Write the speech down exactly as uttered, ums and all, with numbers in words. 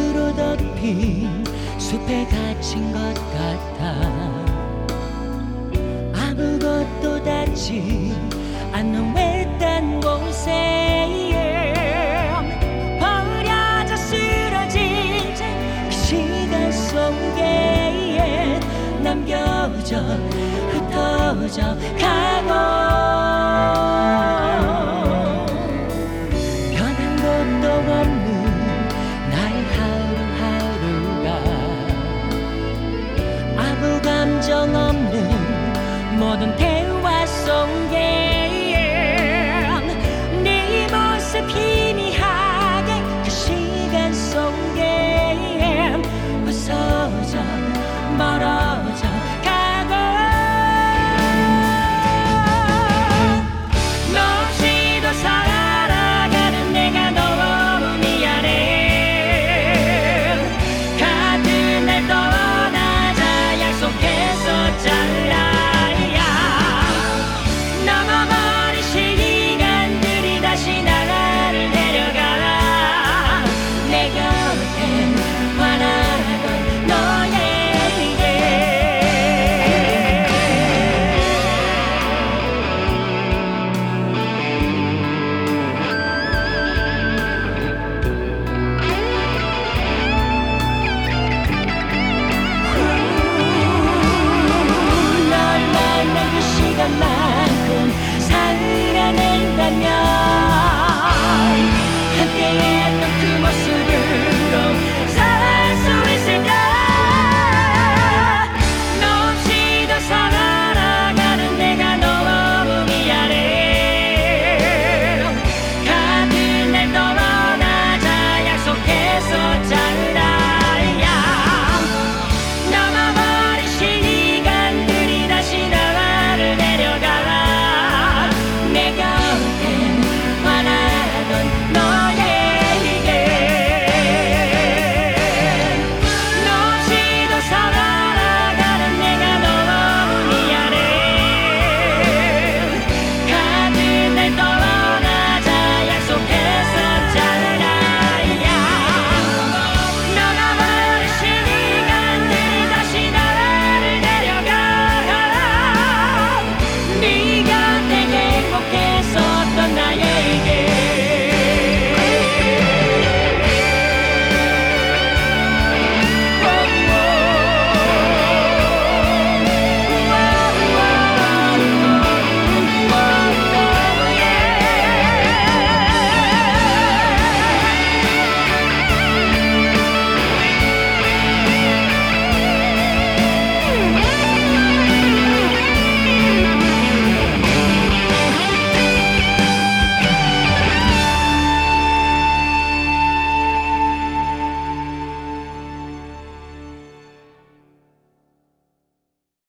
흙으로 덮인 숲에 갇힌 것 같아. 아무것도 닿지 않는 외딴 곳에 버려져 쓰러진 그 시간 속에 남겨져 흩어져 가고, 변한 것도 없는 나의 하루하루가 아무 감정 없는 모든 대화 속에 네 모습 희미하게 그 시간 속에 부서져 멀어